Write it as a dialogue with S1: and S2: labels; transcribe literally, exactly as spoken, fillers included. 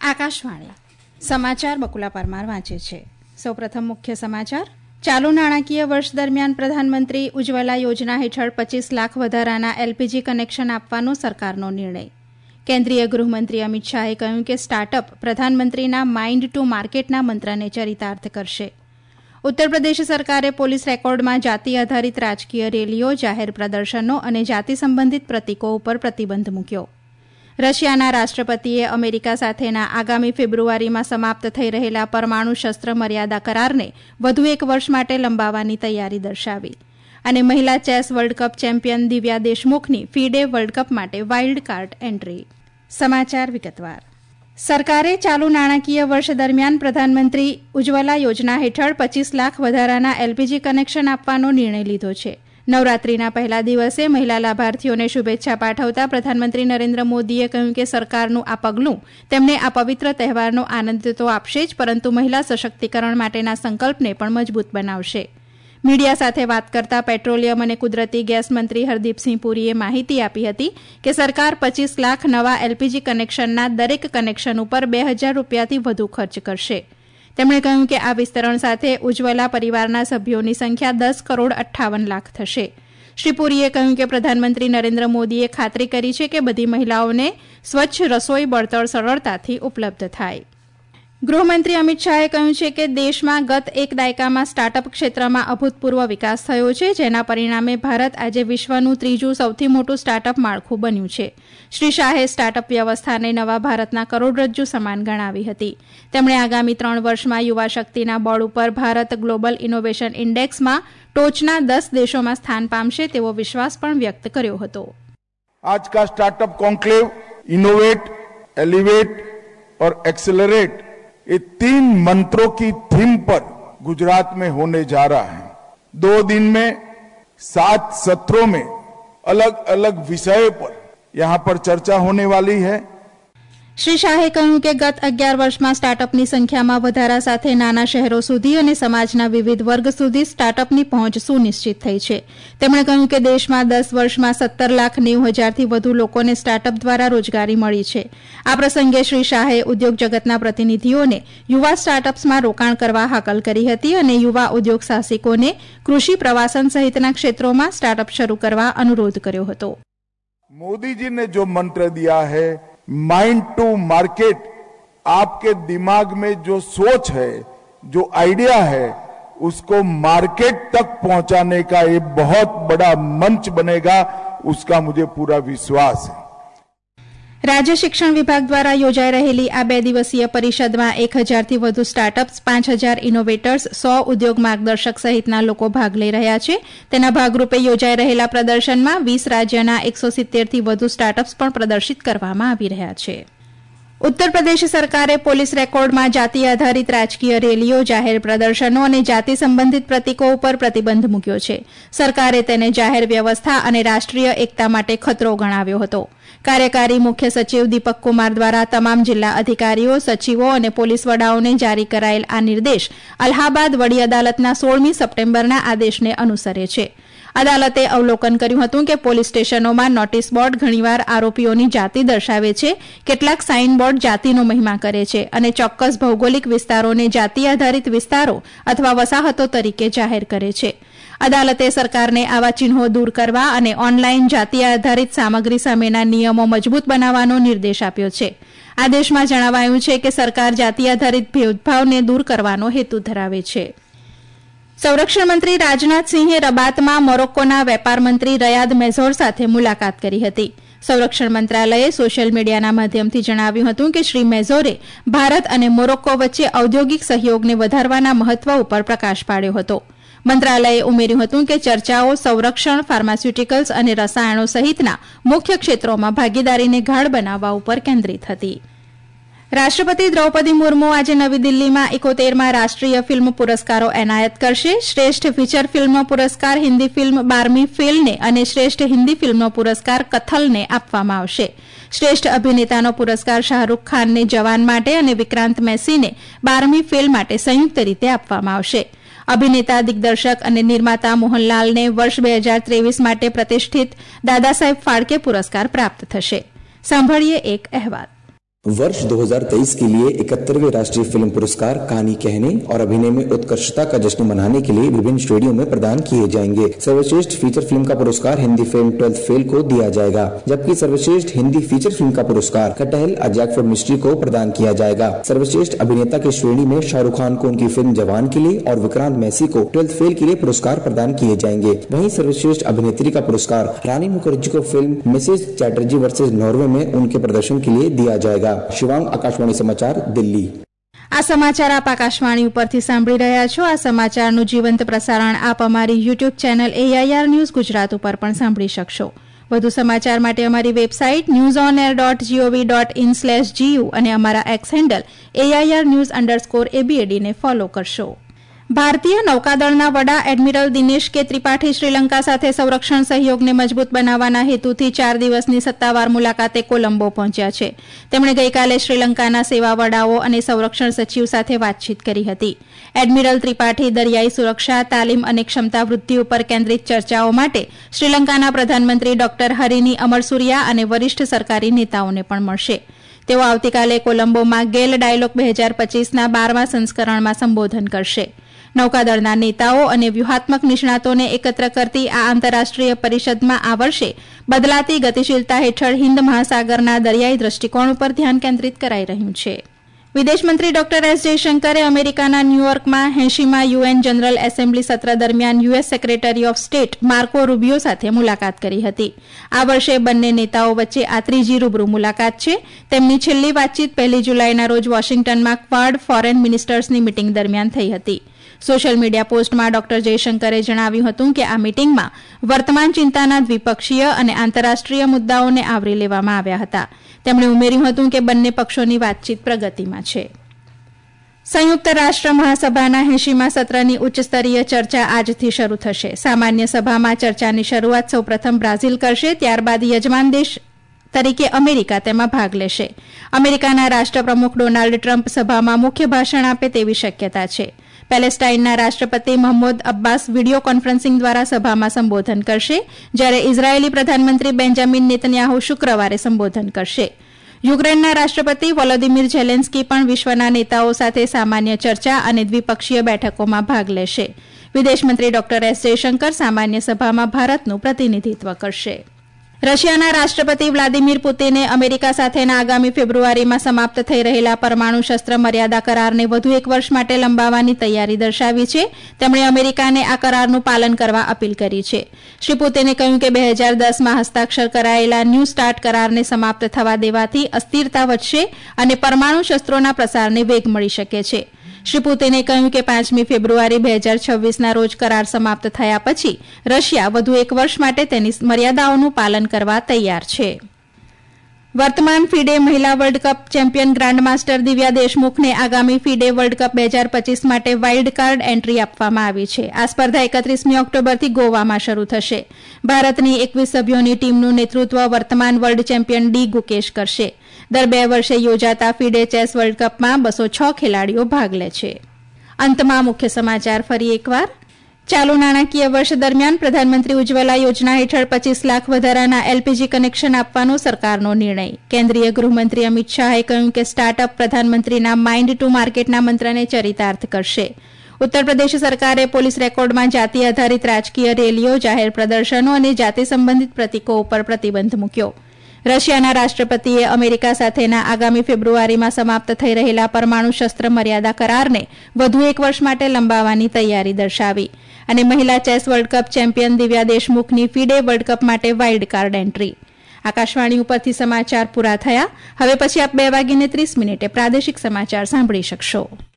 S1: આકાશવાણી સમાચાર બકુલા પરમાર વાંચે છે. સૌપ્રથમ મુખ્ય સમાચાર. ચાલુ નાણાકીય વર્ષ દરમિયાન પ્રધાનમંત્રી ઉજ્જવલા યોજના હેઠળ પચીસ લાખ વધારાના એલપીજી કનેક્શન આપવાનો સરકારનો નિર્ણય. કેન્દ્રીય ગૃહમંત્રી અમિત શાહે કહ્યું કે સ્ટાર્ટઅપ પ્રધાનમંત્રીના માઇન્ડ ટુ માર્કેટના મંત્રને ચરિતાર્થ કરશે. ઉત્તર પ્રદેશ સરકારે પોલીસ રેકોર્ડમાં જાતિ આધારિત રાજકીય રેલીઓ, જાહેર પ્રદર્શનો અને જાતિ સંબંધિત પ્રતીકો ઉપર પ્રતિબંધ મૂક્યો. રશિયાના રાષ્ટ્રપતિએ અમેરિકા સાથેના આગામી ફેબ્રુઆરીમાં સમાપ્ત થઈ રહેલા પરમાણુ શસ્ત્ર મર્યાદા કરારને વધુ એક વર્ષ માટે લંબાવવાની તૈયારી દર્શાવી. અને મહિલા chess world cup champion Divya દેશમુખની ફીડે વર્લ્ડ કપ માટે વાઇલ્ડ કાર્ડ એન્ટ્રી. સમાચાર વિગતવાર. સરકારે ચાલુ નાણાકીય વર્ષ દરમિયાન પ્રધાનમંત્રી ઉજ્જવલા યોજના હેઠળ પચીસ લાખ વધારાના એલપીજી કનેક્શન આપવાનો નિર્ણય લીધો છે. નવરાત્રીના પહેલા દિવસે મહિલા લાભાર્થીઓને શુભેચ્છા પાઠવતા પ્રધાનમંત્રી નરેન્દ્ર મોદીએ કહ્યું કે સરકારનું આ પગલું તેમને આ પવિત્ર તહેવારનો આનંદ તો આપશે જ, પરંતુ મહિલા સશક્તિકરણ માટેના સંકલ્પને પણ મજબૂત બનાવશે. મીડિયા સાથે વાત કરતા પેટ્રોલિયમ અને કુદરતી ગેસ મંત્રી હરદીપસિંહ પુરીએ માહિતી આપી હતી કે સરકાર પચીસ લાખ નવા એલપીજી કનેક્શનના દરેક કનેક્શન ઉપર બે હજાર રૂપિયાથી વધુ ખર્ચ કરશે. તેમણે કહ્યું કે આ વિસ્તરણ સાથે ઉજ્જવલા પરિવારના સભ્યોની સંખ્યા દસ કરોડ અઠ્ઠાવન લાખ થશે. શ્રી પુરીએ કહ્યું કે પ્રધાનમંત્રી નરેન્દ્ર મોદીએ ખાતરી કરી છે કે બધી મહિલાઓને સ્વચ્છ રસોઈ બળતણ સરળતાથી ઉપલબ્ધ થાય. ગૃહમંત્રી અમિત શાહે કહ્યું છે કે દેશમાં ગત એક દાયકામાં સ્ટાર્ટઅપ ક્ષેત્રમાં અભૂતપૂર્વ વિકાસ થયો છે, જેના પરિણામે ભારત આજે વિશ્વનું ત્રીજું સૌથી મોટું સ્ટાર્ટઅપ માળખું બન્યું છે. શ્રી શાહે સ્ટાર્ટઅપ વ્યવસ્થાને નવા ભારતના કરોડરજ્જુ સમાન ગણાવી હતી. તેમણે આગામી ત્રણ વર્ષમાં યુવા શક્તિના બળ ઉપર ભારત ગ્લોબલ ઇનોવેશન ઇન્ડેક્સમાં ટોચના દસ દેશોમાં સ્થાન પામશે તેવો વિશ્વાસ પણ વ્યક્ત કર્યો હતો.
S2: આજ કા સ્ટાર્ટઅપ કોન્ક્લેવ इनोवेट, एलिवेट और एक्सेलरेट ये तीन मंत्रों की थीम पर गुजरात में होने जा रहा है. दो दिन में सात सत्रों में अलग अलग विषयों पर यहाँ पर चर्चा होने वाली है.
S1: શ્રી શાહે કહ્યું કે ગત અગિયાર વર્ષમાં સ્ટાર્ટઅપની સંખ્યામાં વધારા સાથે નાના શહેરો સુધી અને સમાજના વિવિધ વર્ગ સુધી સ્ટાર્ટઅપની પહોંચ સુનિશ્ચિત થઈ છે. તેમણે કહ્યું કે દેશમાં દસ વર્ષમાં સત્તર લાખ નેવું હજારથી વધુ લોકોને સ્ટાર્ટઅપ દ્વારા રોજગારી મળી છે. આ પ્રસંગે શ્રી શાહે ઉદ્યોગ જગતના પ્રતિનિધિઓને યુવા સ્ટાર્ટઅપ્સમાં રોકાણ કરવા હાકલ કરી હતી અને યુવા ઉદ્યોગ સાહસિકોને કૃષિ, પ્રવાસન સહિતના ક્ષેત્રોમાં સ્ટાર્ટઅપ શરૂ કરવા અનુરોધ કર્યો હતો.
S2: मोदी ने जो मंत्र दिया है माइंड टू मार्केट, आपके दिमाग में जो सोच है, जो आइडिया है, उसको मार्केट तक पहुंचाने का ये बहुत बड़ा मंच बनेगा, उसका मुझे पूरा विश्वास है.
S1: રાજ્ય શિક્ષણ વિભાગ દ્વારા યોજાઈ રહેલી આ બે દિવસીય પરિષદમાં એક હજારથી વધુ સ્ટાર્ટઅપ્સ, પાંચ હજાર ઇનોવેટર્સ, સો ઉદ્યોગ માર્ગદર્શક સહિતના લોકો ભાગ લઈ રહ્યા છે. તેના ભાગરૂપે યોજાઈ રહેલા પ્રદર્શનમાં વીસ રાજ્યના એકસો સિત્તેરથી વધુ સ્ટાર્ટઅપ્સ પણ પ્રદર્શિત કરવામાં આવી રહ્યા છે. ઉત્તર પ્રદેશ સરકારે પોલીસ રેકોર્ડમાં જાતિ આધારિત રાજકીય રેલીઓ, જાહેર પ્રદર્શનો અને જાતિ સંબંધિત પ્રતીકો ઉપર પ્રતિબંધ મૂક્યો છે. સરકારે તેને જાહેર વ્યવસ્થા અને રાષ્ટ્રીય એકતા માટે ખતરો ગણાવ્યો હતો. કાર્યકારી મુખ્ય સચિવ દીપક કુમાર દ્વારા તમામ જિલ્લા અધિકારીઓ, સચિવો અને પોલીસ વડાઓને જારી કરાયેલ આ નિર્દેશ અલ્હાબાદ વડી અદાલતના સોળમી સપ્ટેમ્બરના આદેશને અનુસરે છે. અદાલતે અવલોકન કર્યું હતું કે પોલીસ સ્ટેશનોમાં નોટિસ બોર્ડ ઘણીવાર આરોપીઓની જાતિ દર્શાવે છે, કેટલાક સાઇન બોર્ડ જાતિનો મહિમા કરે છે અને ચોક્કસ ભૌગોલિક વિસ્તારોને જાતિ આધારિત વિસ્તારો અથવા વસાહતો તરીકે જાહેર કરે છે. અદાલતે સરકારને આવા ચિહ્નો દૂર કરવા અને ઓનલાઇન જાતિ આધારિત સામગ્રી સામેના નિયમો મજબૂત બનાવવાનો નિર્દેશ આપ્યો છે. આદેશમાં જણાવાયું છે કે સરકાર જાતિ આધારિત ભેદભાવને દૂર કરવાનો હેતુ ધરાવે છે. સંરક્ષણ મંત્રી રાજનાથસિંહે રબાતમાં મોરોક્કોના વેપાર મંત્રી રયાદ મેઝોર સાથે મુલાકાત કરી હતી. સંરક્ષણ મંત્રાલયે સોશિયલ મીડિયાના માધ્યમથી જણાવ્યું હતું કે શ્રી મેઝોરે ભારત અને મોરોક્કો વચ્ચે ઔદ્યોગિક સહયોગને વધારવાના મહત્વ ઉપર પ્રકાશ પાડ્યો હતો. મંત્રાલયે ઉમેર્યું હતું કે ચર્ચાઓ સંરક્ષણ, ફાર્માસ્યુટિકલ્સ અને રસાયણો સહિતના મુખ્ય ક્ષેત્રોમાં ભાગીદારીને ગાઢ બનાવવા ઉપર કેન્દ્રિત હતી. રાષ્ટ્રપતિ દ્રૌપદી મુર્મુ આજે નવી દિલ્હીમાં એકોતેરમાં રાષ્ટ્રીય ફિલ્મ પુરસ્કારો એનાયત કરશે. શ્રેષ્ઠ ફીચર ફિલ્મ પુરસ્કાર હિન્દી ફિલ્મ બારમી ફેલને અને શ્રેષ્ઠ હિન્દી ફિલ્મનો પુરસ્કાર કથલને આપવામાં આવશે. શ્રેષ્ઠ અભિનેતાનો પુરસ્કાર શાહરૂખ ખાનને જવાન માટે અને વિક્રાંત મેસીને બારમી ફેલ માટે સંયુક્ત રીતે આપવામાં આવશે. અભિનેતા, દિગ્દર્શક અને નિર્માતા મોહનલાલને વર્ષ બે હજાર ત્રેવીસ માટે પ્રતિષ્ઠિત દાદા સાહેબ ફાળકે પુરસ્કાર પ્રાપ્ત થશે. સાંભળીએ એક અહેવાલ.
S3: वर्ष दो हज़ार तेईस के लिए इकहत्तरवें राष्ट्रीय फिल्म पुरस्कार कहानी कहने और अभिनय में उत्कृष्टता का जश्न मनाने के लिए विभिन्न श्रेणियों में प्रदान किए जाएंगे। सर्वश्रेष्ठ फीचर फिल्म का पुरस्कार हिंदी फिल्म ट्वेल्थ फेल को दिया जाएगा, जबकि सर्वश्रेष्ठ हिंदी फीचर फिल्म का पुरस्कार कटहल अ जैकफ्रूट मिस्ट्री को प्रदान किया जाएगा। सर्वश्रेष्ठ अभिनेता की श्रेणी में शाहरुख खान को उनकी फिल्म जवान के लिए और विक्रांत मैसी को ट्वेल्थ फेल के लिए पुरस्कार प्रदान किए जाएंगे। वहीं सर्वश्रेष्ठ अभिनेत्री का पुरस्कार रानी मुखर्जी को film Mrs Chatterjee versus Norway में उनके प्रदर्शन के लिए दिया जाएगा। शिवांग, आकाशवाणी समाचार, दिल्ही।
S1: આ સમાચાર આપ આકાશવાણી ઉપરથી સાંભળી રહ્યા છો। આ સમાચારનું જીવંત પ્રસારણ આપ અમારી YouTube channel AIR news Gujarat ઉપર પણ સાંભળી શકશો। વધુ સમાચાર માટે અમારી website news on air dot GOV dot in slash GU અને અમારા X handle AIR news underscore એબીએડીને ફોલો કરશો। ભારતીય નૌકાદળના વડા એડમિરલ દિનેશ કે ત્રિપાઠી શ્રીલંકા સાથે સંરક્ષણ સહયોગને મજબૂત બનાવવાના હેતુથી ચાર દિવસની સત્તાવાર મુલાકાતે કોલંબો પહોંચ્યા છે। તેમણે ગઈકાલે શ્રીલંકાના સેવા વડાઓ અને સંરક્ષણ સચિવ સાથે વાતચીત કરી હતી। એડમિરલ ત્રિપાઠી દરિયાઈ સુરક્ષા, તાલીમ અને ક્ષમતા વૃદ્ધિ ઉપર કેન્દ્રિત ચર્ચાઓ માટે શ્રીલંકાના પ્રધાનમંત્રી ડોક્ટર હરિની અમરસુરિયા અને વરિષ્ઠ સરકારી નેતાઓને પણ મળશે। તેઓ આવતીકાલે કોલંબોમાં ગેલ ડાયલોગ બે હજાર પચીસના બારમા સંસ્કરણમાં સંબોધન કરશે। નૌકાદળના નેતાઓ અને વ્યૂહાત્મક નિષ્ણાતોને એકત્ર કરતી આ આંતરરાષ્ટ્રીય પરિષદમાં આ વર્ષે બદલાતી ગતિશીલતા હેઠળ હિન્દ મહાસાગરના દરિયાઈ દ્રષ્ટિકોણ ઉપર ધ્યાન કેન્દ્રિત કરાઈ રહ્યું છે। વિદેશમંત્રી ડોક્ટર એસ જયશંકરે અમેરિકાના ન્યૂયોર્કમાં એંશીમાં યુએન જનરલ એસેમ્બલી સત્ર દરમિયાન US secretary of state Marco Rubio સાથે મુલાકાત કરી હતી। આ વર્ષે બંને નેતાઓ વચ્ચે આ ત્રીજી રૂબરૂ મુલાકાત છે। તેમની છેલ્લી વાતચીત પહેલી જુલાઈના રોજ વોશિંગ્ટનમાં ક્વાડ ફોરેન મિનિસ્ટર્સની મીટિંગ દરમિયાન થઈ હતી। સોશિયલ મીડિયા પોસ્ટમાં ડોક્ટર જયશંકરે જણાવ્યું હતું કે આ મીટિંગમાં વર્તમાન ચિંતાના દ્વિપક્ષીય અને આંતરરાષ્ટ્રીય મુદ્દાઓને આવરી લેવામાં આવ્યા હતા। તેમણે ઉમેર્યું હતું કે બંને પક્ષોની વાતચીત પ્રગતિમાં છે। સંયુક્ત રાષ્ટ્ર મહાસભાના એંશીમાં સત્રની ઉચ્ચસ્તરીય ચર્ચા આજથી શરૂ થશે। સામાન્ય સભામાં ચર્ચાની શરૂઆત સૌપ્રથમ બ્રાઝિલ કરશે, ત્યારબાદ યજમાન દેશ તરીકે અમેરિકા તેમાં ભાગ લેશે। અમેરિકાના રાષ્ટ્રપ્રમુખ ડોનાલ્ડ ટ્રમ્પ સભામાં મુખ્ય ભાષણ આપે તેવી શક્યતા છે। પેલેસ્ટાઇનના રાષ્ટ્રપતિ મહમૂદ અબ્બાસ વિડીયો કોન્ફરન્સિંગ દ્વારા સભામાં સંબોધન કરશે, જ્યારે ઇઝરાયેલી પ્રધાનમંત્રી બેન્જામિન નેતન્યાહુ શુક્રવારે સંબોધન કરશે। યુક્રેનના રાષ્ટ્રપતિ વોલોદિમીર ઝેલેન્સ્કી પણ વિશ્વના નેતાઓ સાથે સામાન્ય ચર્ચા અને દ્વિપક્ષીય બેઠકોમાં ભાગ લેશે। વિદેશમંત્રી ડોક્ટર એસ જયશંકર સામાન્ય સભામાં ભારતનું પ્રતિનિધિત્વ કરશે। રશિયાના રાષ્ટ્રપતિ વ્લાદિમીર પુતિને અમેરિકા સાથેના આગામી ફેબ્રુઆરીમાં સમાપ્ત થઈ રહેલા પરમાણુ શસ્ત્ર મર્યાદા કરારને વધુ એક વર્ષ માટે લંબાવવાની તૈયારી દર્શાવી છે। તેમણે અમેરિકાને આ કરારનું પાલન કરવા અપીલ કરી છે। શ્રી પુતિને કહ્યું કે બે હજાર દસમાં હસ્તાક્ષર કરાયેલા ન્યૂ સ્ટાર્ટ કરારને સમાપ્ત થવા દેવાથી અસ્થિરતા વધશે અને પરમાણુ શસ્ત્રોના પ્રસારને વેગ મળી શકે છે। શ્રી પુતિને કહ્યું કે પાંચમી ફેબ્રુઆરી બે હજાર છવ્વીસના રોજ કરાર સમાપ્ત થયા પછી રશિયા વધુ એક વર્ષ માટે તેની મર્યાદાઓનું પાલન કરવા તૈયાર છે। વર્તમાન ફીડે મહિલા world cup champion grandmaster Divya દેશમુખને આગામી ફીડે વર્લ્ડ કપ બે હજાર પચીસ માટે વાઇલ્ડ કાર્ડ એન્ટ્રી આપવામાં આવી છે। આ સ્પર્ધા એકત્રીસમી ઓક્ટોબરથી ગોવામાં શરૂ થશે। ભારતની એકવીસ સભ્યોની ટીમનું નેતૃત્વ વર્તમાન વર્લ્ડ ચેમ્પિયન ડી ગુકેશ કરશે। દર બે વર્ષે યોજાતા ફીડે ચેસ વર્લ્ડ કપમાં બસો છ ખેલાડીઓ ભાગ લે છે। અંતમાં મુખ્ય સમાચાર ફરી એકવાર। ચાલુ નાણાકીય વર્ષ દરમિયાન પ્રધાનમંત્રી ઉજ્જવલા યોજના હેઠળ પચીસ લાખ વધારાના એલપીજી કનેક્શન આપવાનો સરકારનો નિર્ણય। કેન્દ્રીય ગૃહમંત્રી અમિત શાહે કહ્યું કે સ્ટાર્ટઅપ પ્રધાનમંત્રીના માઇન્ડ ટુ માર્કેટના મંત્રને ચરિતાર્થ કરશે। ઉત્તર પ્રદેશ સરકારે પોલીસ રેકોર્ડમાં જાતિ આધારિત રાજકીય રેલીઓ, જાહેર પ્રદર્શનો અને જાતિ સંબંધિત પ્રતીકો ઉપર પ્રતિબંધ મૂક્યો। રશિયાના રાષ્ટ્રપતિએ અમેરિકા સાથેના આગામી ફેબ્રુઆરીમાં સમાપ્ત થઈ રહેલા પરમાણુ શસ્ત્ર મર્યાદા કરારને વધુ એક વર્ષ માટે લંબાવવાની તૈયારી દર્શાવી અને મહિલા chess world cup champion Divya દેશમુખની ફીડે વર્લ્ડ કપ માટે વાઇલ્ડ કાર્ડ એન્ટ્રી। આકાશવાણી ઉપરથી સમાચાર પૂરા થયા। હવે પછી આપ બે વાગીને ત્રીસ મિનિટે પ્રાદેશિક સમાચાર સાંભળી શકશો।